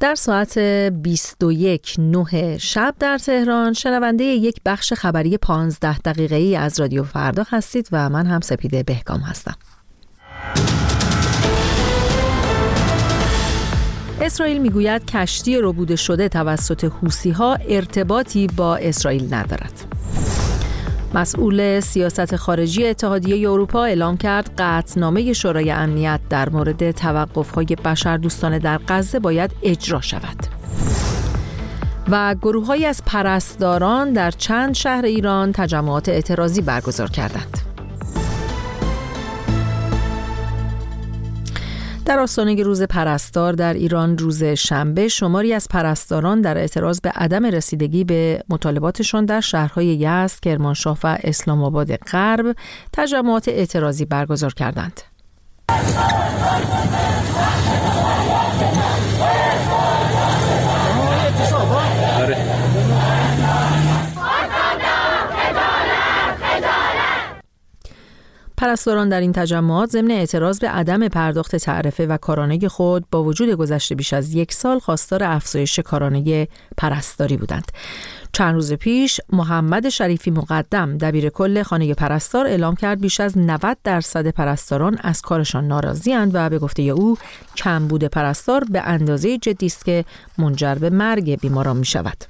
در ساعت 21:09 شب در تهران شنونده یک بخش خبری 15 دقیقه‌ای از رادیو فردا هستید و من هم سپیده بهگام هستم. اسرائیل میگوید کشتی ربوده شده توسط حوثی‌ها ارتباطی با اسرائیل ندارد. مسئول سیاست خارجی اتحادیه اروپا اعلام کرد قطعنامه شورای امنیت در مورد توقف‌های بشردوستانه در غزه باید اجرا شود. و گروه‌هایی از پرستاران در چند شهر ایران تجمعات اعتراضی برگزار کردند. در آستانه روز پرستار در ایران روز شنبه شماری از پرستاران در اعتراض به عدم رسیدگی به مطالباتشان در شهرهای یزد، کرمانشاه و اسلام آباد غرب تجمعات اعتراضی برگزار کردند. پرستاران در این تجمعات ضمن اعتراض به عدم پرداخت تعرفه و کارانه خود با وجود گذشته بیش از 1 سال خواستار افزایش کارانه پرستاری بودند. چند روز پیش محمد شریفی مقدم دبیرکل خانه پرستار اعلام کرد بیش از 90% پرستاران از کارشان ناراضی‌اند و به گفته او کمبود پرستار به اندازه جدی است که منجر به مرگ بیماران می‌شود.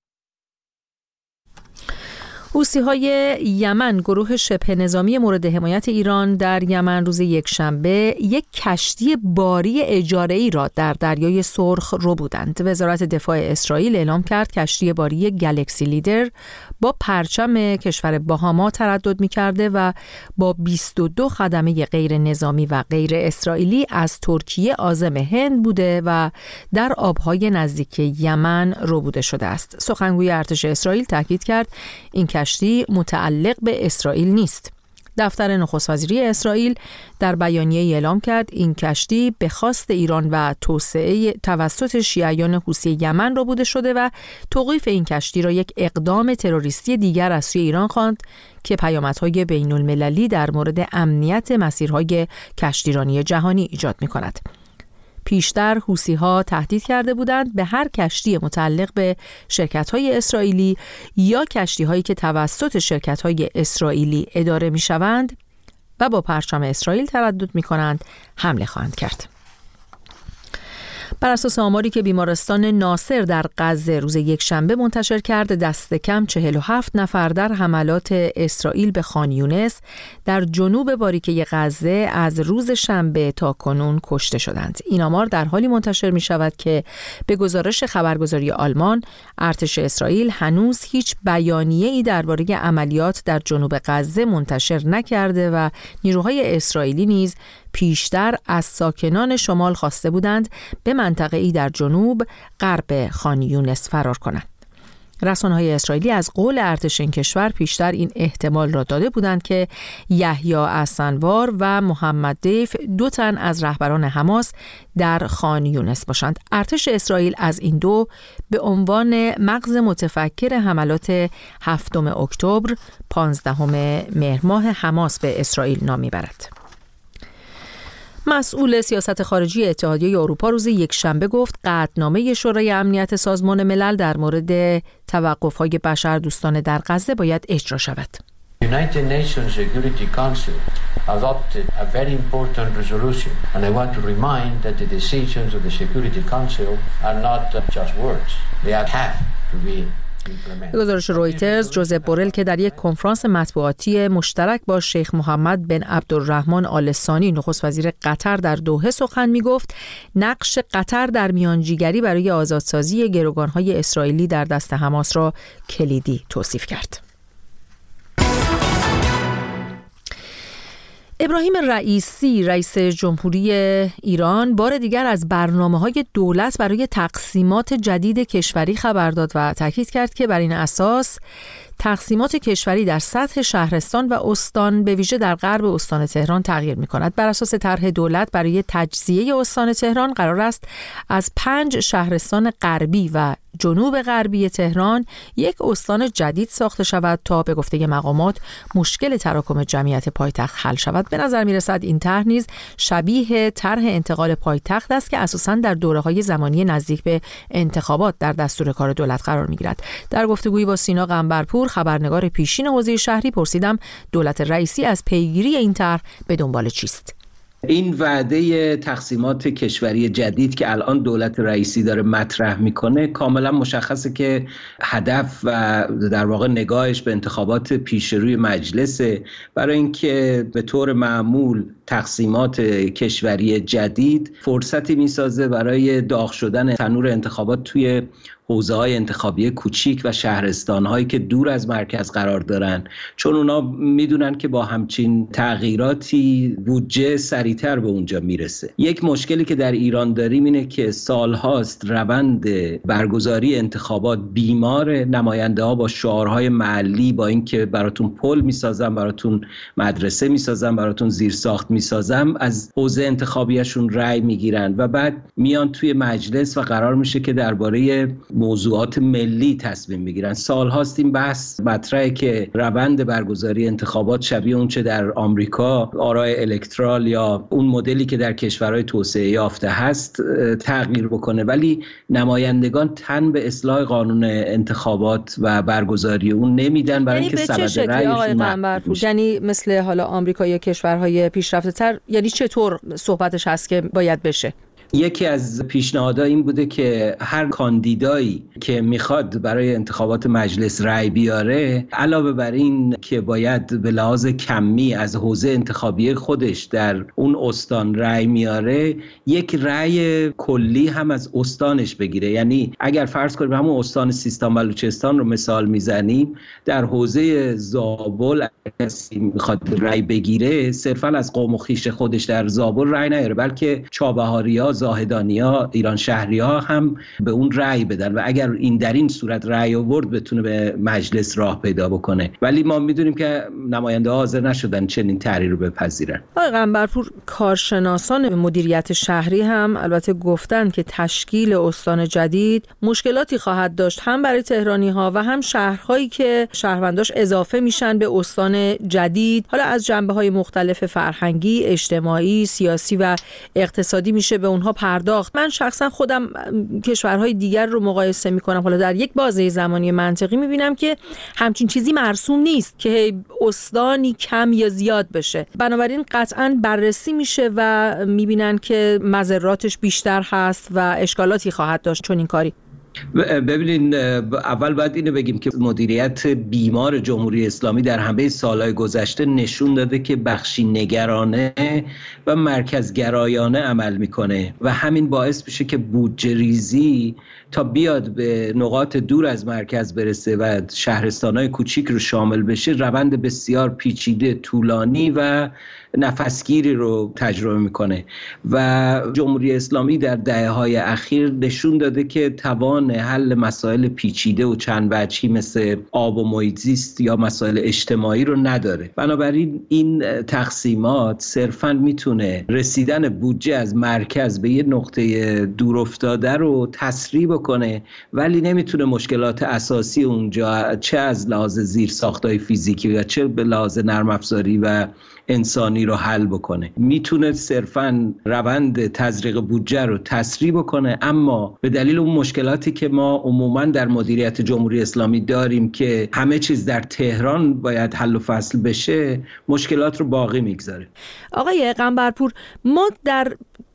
حوثی‌های یمن، گروه شبه نظامی مورد حمایت ایران در یمن روز یکشنبه یک کشتی باری اجاره‌ای را در دریای سرخ ربودند. وزارت دفاع اسرائیل اعلام کرد کشتی باری گلکسی لیدر با پرچم کشور باهاما تردد می‌کرده و با 22 خدمه غیر نظامی و غیر اسرائیلی از ترکیه عازم هند بوده و در آب‌های نزدیک یمن ربوده شده است. سخنگوی ارتش اسرائیل تاکید کرد این کشتی متعلق به اسرائیل نیست. دفتر نخست وزیری اسرائیل در بیانیه اعلام کرد این کشتی به خواست ایران و توسعه توسط شیعیان حوثی یمن ربوده شده و توقیف این کشتی را یک اقدام تروریستی دیگر از سوی ایران خواند که پیامدهای بین المللی در مورد امنیت مسیرهای کشتیرانی جهانی ایجاد می‌کند. پیشتر حوثی‌ها تهدید کرده بودند به هر کشتی متعلق به شرکت‌های اسرائیلی یا کشتی‌هایی که توسط شرکت‌های اسرائیلی اداره می‌شوند و با پرچم اسرائیل تردد می‌کنند حمله خواهند کرد. بر اساس آماری که بیمارستان ناصر در غزه روز یکشنبه منتشر کرد، دست کم 47 نفر در حملات اسرائیل به خان یونس در جنوب باریکه غزه از روز شنبه تا کنون کشته شدند. این آمار در حالی منتشر می شود که به گزارش خبرگزاری آلمان، ارتش اسرائیل هنوز هیچ بیانیه‌ای درباره عملیات در جنوب غزه منتشر نکرده و نیروهای اسرائیلی نیز پیشتر از ساکنان شمال خواسته بودند به منطقه‌ای در جنوب غرب خان یونس فرار کنند. رسانه‌های اسرائیلی از قول ارتش این کشور پیشتر این احتمال را داده بودند که یحیی السنوار و محمد دیف 2 تن از رهبران حماس در خان یونس باشند. ارتش اسرائیل از این دو به عنوان مغز متفکر حملات 7 اکتبر 15 مهر ماه حماس به اسرائیل نام میبرد. مسئول سیاست خارجی اتحادیه اروپا روز یکشنبه گفت قطعنامه شورای امنیت سازمان ملل در مورد توقف‌های بشردوستانه در غزه باید اجرا شود. United Nations Security Council adopted a very important resolution and I want to remind that the decisions of the Security Council are not just words. They have to be به گزارش رویترز، جوزف بورل که در یک کنفرانس مطبوعاتی مشترک با شیخ محمد بن عبدالرحمن آل ثانی نخست وزیر قطر در دوحه سخن می‌گفت، نقش قطر در میانجیگری برای آزادسازی گروگان‌های اسرائیلی در دست حماس را کلیدی توصیف کرد. ابراهیم رئیسی، رئیس جمهوری ایران، بار دیگر از برنامه‌های دولت برای تقسیمات جدید کشوری خبر داد و تاکید کرد که بر این اساس تقسیمات کشوری در سطح شهرستان و استان به ویژه در غرب استان تهران تغییر می‌کند. بر اساس طرح دولت برای تجزیه استان تهران قرار است از 5 شهرستان غربی و جنوب غربی تهران یک استان جدید ساخته شود تا به گفته مقامات مشکل تراکم جمعیت پایتخت حل شود. به نظر می‌رسد این طرح نیز شبیه طرح انتقال پایتخت است که اساساً در دوره‌های زمانی نزدیک به انتخابات در دستور کار دولت قرار می‌گیرد. در گفتگویی با سینا قنبرپور، خبرنگار پیشین حوزه شهری، پرسیدم دولت رئیسی از پیگیری این طرح به دنبال چیست. این وعده تقسیمات کشوری جدید که الان دولت رئیسی داره مطرح میکنه کاملا مشخصه که هدف و در واقع نگاهش به انتخابات پیش روی مجلسه، برای اینکه به طور معمول تقسیمات کشوری جدید فرصتی میسازه برای داغ شدن تنور انتخابات توی حوزه‌های انتخابی کوچیک و شهرستان‌هایی که دور از مرکز قرار دارن، چون اونا میدونن که با همچین تغییراتی بودجه سریعتر به اونجا میرسه. یک مشکلی که در ایران داریم اینه که سالهاست روند برگزاری انتخابات بیمار، نماینده‌ها با شعارهای محلی، با اینکه براتون پل میسازم، براتون مدرسه میسازم، براتون زیرساخت میسازم، از حوزه انتخابیشون رأی میگیرن و بعد میان توی مجلس و قرار میشه که درباره موضوعات ملی تصمیم میگیرن. سالهاست این بحث مطرحه که روند برگزاری انتخابات شبیه اون چه در آمریکا آرای الکترال یا اون مدلی که در کشورهای توسعه یافته هست تغییر بکنه، ولی نمایندگان تن به اصلاح قانون انتخابات و برگزاری اون نمیدن، برای اینکه سبد رأیشون یعنی مثل حالا آمریکا یا کشورهای پیشرفته تر، یعنی چطور صحبتش هست که باید بشه؟ یکی از پیشنهادها این بوده که هر کاندیدایی که میخواد برای انتخابات مجلس رأی بیاره، علاوه بر این که باید به لحاظ کمی از حوزه انتخابی خودش در اون استان رأی میاره، یک رأی کلی هم از استانش بگیره. یعنی اگر فرض کنیم همون استان سیستان بلوچستان رو مثال میزنیم، در حوزه زابل کسی میخواد رأی بگیره، صرفا از قوم و خویش خودش در زابل رأی نیاره، بلکه چابهاریا، زاهدانیا، ایران شهریا هم به اون رأی بدن و اگر این در این صورت رأی آورد بتونه به مجلس راه پیدا بکنه. ولی ما میدونیم که نماینده ها حاضر نشدن چنین طرحی رو بپذیرن. آقای قنبرپور، کارشناسان مدیریت شهری هم البته گفتن که تشکیل استان جدید مشکلاتی خواهد داشت، هم برای تهرانی ها و هم شهرهایی که شهرونداش اضافه میشن به استان جدید. حالا از جنبه‌های مختلف فرهنگی، اجتماعی، سیاسی و اقتصادی میشه به اونها پرداخت. من شخصا خودم کشورهای دیگر رو مقایسه میکنم، حالا در یک بازه زمانی منطقی میبینم که همچین چیزی مرسوم نیست که استانی کم یا زیاد بشه. بنابراین قطعاً بررسی میشه و میبینن که مضراتش بیشتر هست و اشکالاتی خواهد داشت چون این کاری. ببینین، اول باید اینو بگیم که مدیریت بیمار جمهوری اسلامی در همه سالهای گذشته نشون داده که بخشی نگرانه و مرکزگرایانه عمل میکنه و همین باعث میشه که بودجه ریزی تا بیاد به نقاط دور از مرکز برسه و شهرستانهای کوچیک رو شامل بشه روند بسیار پیچیده، طولانی و نفسگیری رو تجربه میکنه و جمهوری اسلامی در دهه‌های اخیر نشون داده که توان حل مسائل پیچیده و چند وجهی مثل آب و محیط زیست یا مسائل اجتماعی رو نداره. بنابراین این تقسیمات صرفاً میتونه رسیدن بودجه از مرکز به یه نقطه دور افتاده رو تسریع بکنه، ولی نمیتونه مشکلات اساسی اونجا چه از لحاظ زیرساخت‌های فیزیکی و چه به لحاظ نرم افزاری و انسانی رو حل بکنه. میتونه صرفاً روند تزریق بودجه رو تسریع بکنه، اما به دلیل اون مشکلاتی که ما عموماً در مدیریت جمهوری اسلامی داریم که همه چیز در تهران باید حل و فصل بشه، مشکلات رو باقی میگذاره. آقای قنبرپور، ما در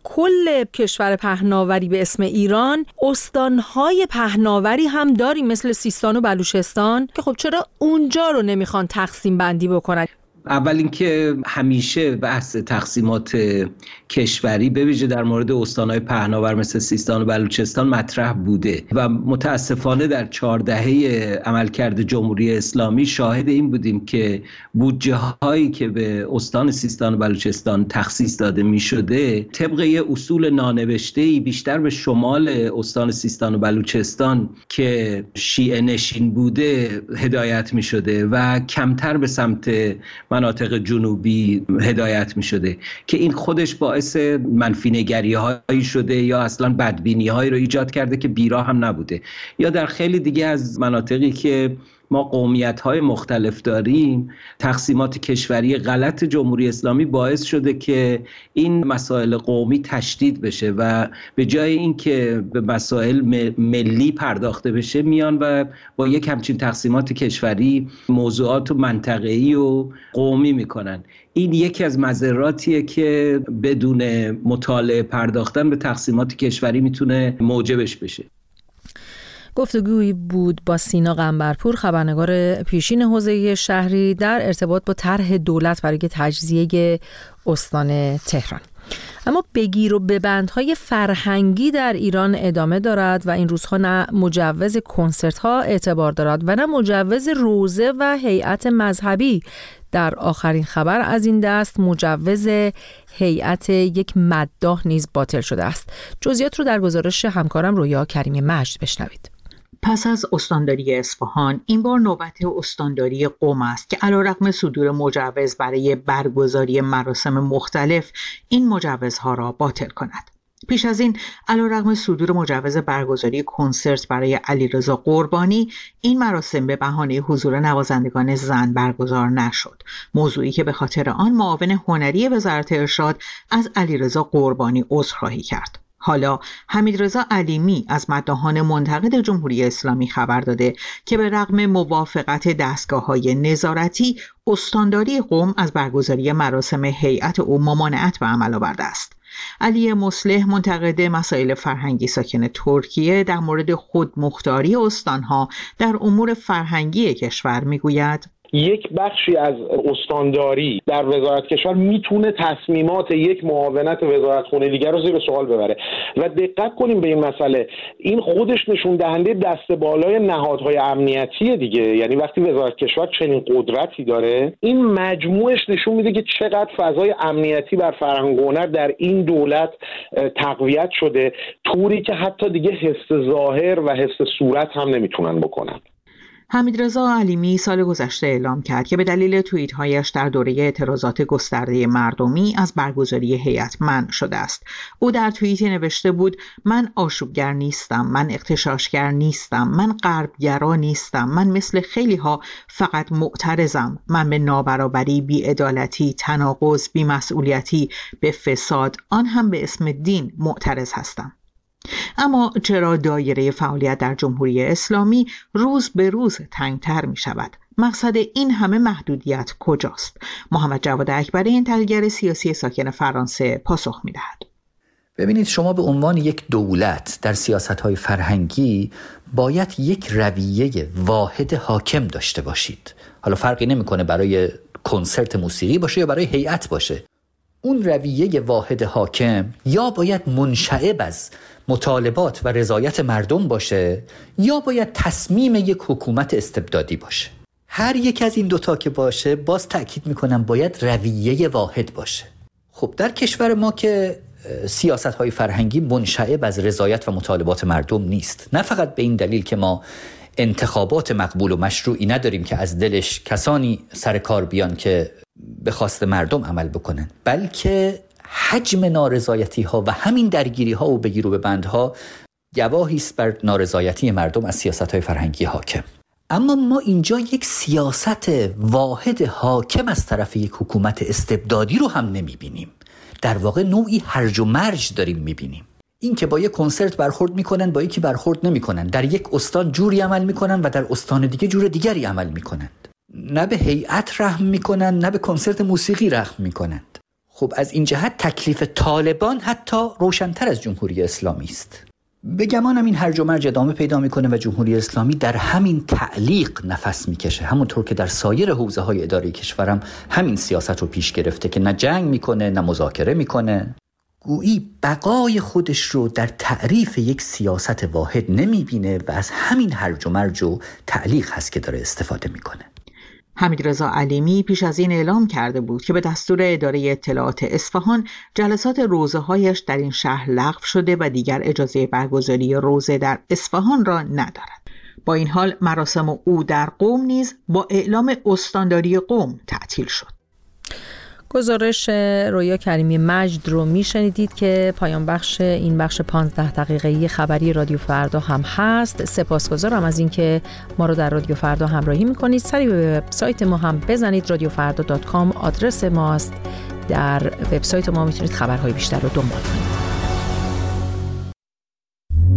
کل کشور پهناوری به اسم ایران استانهای پهناوری هم داریم مثل سیستان و بلوچستان که خب چرا اونجا رو نمیخوان تقسیم بندی بکنن؟ اول اینکه همیشه بحث تقسیمات کشوری به ویژه در مورد استان‌های پهناور مثل سیستان و بلوچستان مطرح بوده و متاسفانه در 4 دهه عملکرد جمهوری اسلامی شاهد این بودیم که بودجه هایی که به استان سیستان و بلوچستان تخصیص داده می شده طبق یه اصول نانوشته‌ای بیشتر به شمال استان سیستان و بلوچستان که شیعه نشین بوده هدایت می شده و کمتر به سمت مناطق جنوبی هدایت می شده که این خودش باعث منفی نگری هایی شده یا اصلا بدبینی هایی رو ایجاد کرده که بیراه هم نبوده. یا در خیلی دیگه از مناطقی که ما قومیت‌های مختلف داریم تقسیمات کشوری غلط جمهوری اسلامی باعث شده که این مسائل قومی تشدید بشه و به جای اینکه به مسائل ملی پرداخته بشه میان و با یک همچین تقسیمات کشوری موضوعات منطقه‌ای و قومی میکنن. این یکی از مضراتیه که بدون مطالعه پرداختن به تقسیمات کشوری میتونه موجبش بشه. گفتگویی بود با سینا قنبرپور، خبرنگار پیشین حوزه شهری، در ارتباط با طرح دولت برای تجزیه استان تهران. اما بگیر و ببندهای فرهنگی در ایران ادامه دارد و این روزها نه مجوز کنسرت ها اعتبار دارد و نه مجوز روزه و هیئت مذهبی. در آخرین خبر از این دست مجوز هیئت یک مداح نیز باطل شده است. جزئیات رو در گزارش همکارم رویا کریمی مجد بشنوید. پس از استانداری اصفهان این بار نوبت استانداری قم است که علیرغم صدور مجوز برای برگزاری مراسم مختلف این مجوزها را باطل کند. پیش از این علیرغم صدور مجوز برگزاری کنسرت برای علیرضا قربانی این مراسم به بهانه حضور نوازندگان زن برگزار نشد، موضوعی که به خاطر آن معاون هنری وزارت ارشاد از علیرضا قربانی عذرخواهی کرد. حالا حمیدرضا علیمی از مداحان منتقد جمهوری اسلامی خبر داده که به رغم موافقت دستگاه‌های نظارتی استانداری قم از برگزاری مراسم هیئت او ممانعت به عمل آورده است. علی مصلح منتقد مسائل فرهنگی ساکن ترکیه در مورد خودمختاری استانها در امور فرهنگی کشور میگوید یک بخشی از استانداری در وزارت کشور میتونه تصمیمات یک معاونت وزارتخونه دیگر رو زیر سوال ببره و دقت کنیم به این مسئله. این خودش نشون دهنده دست بالای نهادهای امنیتی دیگه، یعنی وقتی وزارت کشور چنین قدرتی داره این مجموعش نشون میده که چقدر فضای امنیتی بر فرهنگ و هنر در این دولت تقویت شده، طوری که حتی دیگه حس ظاهر و حس صورت هم نمیتونن بکنن. حمیدرضا علیمی سال گذشته اعلام کرد که به دلیل توییت‌هایش در دوره اعتراضات گسترده مردمی از برگزاری هیئت منع شده است. او در توییتی نوشته بود: من آشوبگر نیستم، من اغتشاشگر نیستم، من غربگرا نیستم، من مثل خیلی‌ها فقط معترضم، من به نابرابری، بی‌عدالتی، تناقض، بی‌مسئولیتی، به فساد، آن هم به اسم دین معترض هستم. اما چرا دایره فعالیت در جمهوری اسلامی روز به روز تنگتر می شود؟ مقصد این همه محدودیت کجاست؟ محمد جواد اکبری، این تحلیلگر سیاسی ساکن فرانسه، پاسخ می دهد. ببینید، شما به عنوان یک دولت در سیاست‌های فرهنگی باید یک رویه واحد حاکم داشته باشید. حالا فرقی نمی‌کنه برای کنسرت موسیقی باشه یا برای هیئت باشه. اون رویه واحد حاکم یا باید منشعب از مطالبات و رضایت مردم باشه یا باید تصمیم یک حکومت استبدادی باشه. هر یک از این دوتا که باشه، باز تأکید میکنم باید رویه واحد باشه. خب در کشور ما که سیاست‌های فرهنگی منشعب از رضایت و مطالبات مردم نیست، نه فقط به این دلیل که ما انتخابات مقبول و مشروعی نداریم که از دلش کسانی سر کار بیان که به خواست مردم عمل بکنن، بلکه حجم نارضایتی ها و همین درگیری ها و بگیر و ببندها گواهی است بر نارضایتی مردم از سیاست های فرهنگی حاکم. اما ما اینجا یک سیاست واحد حاکم از طرف یک حکومت استبدادی رو هم نمی بینیم. در واقع نوعی هرج و مرج داریم می بینیم. این که با یک کنسرت برخورد میکنن، با یکی برخورد نمیکنن. در یک استان جوری عمل میکنن و در استان دیگه جور دیگری عمل میکنند. نه به هیئت رحم میکنن، نه به کنسرت موسیقی رحم میکنند. خب از این جهت تکلیف طالبان حتی روشن‌تر از جمهوری اسلامی است. به گمانم این هرج و مرج ادامه پیدا میکنه و جمهوری اسلامی در همین تعلیق نفس میکشه، همونطور که در سایر حوزه‌های اداری کشورم همین سیاست رو پیش گرفته که نه جنگ میکنه نه مذاکره میکنه. گویی بقای خودش رو در تعریف یک سیاست واحد نمیبینه و از همین هرج و مرج و تعلیق هست که داره استفاده میکنه. حمیدرضا علیمی پیش از این اعلام کرده بود که به دستور اداره اطلاعات اصفهان جلسات روزه‌هایش در این شهر لغو شده و دیگر اجازه برگزاری روزه در اصفهان را ندارد. با این حال مراسم او در قم نیز با اعلام استانداری قم تعطیل شد. گزارش رویا کریمی مجد رو میشنیدید که پایان بخش این بخش 15 دقیقه‌ای خبری رادیو فردا هم هست. سپاسگزارم از اینکه ما رو در رادیو فردا همراهی میکنید. سری به وبسایت ما هم بزنید، radiofarda.com آدرس ماست. در وبسایت ما میتونید خبرهای بیشتر رو دنبال کنید.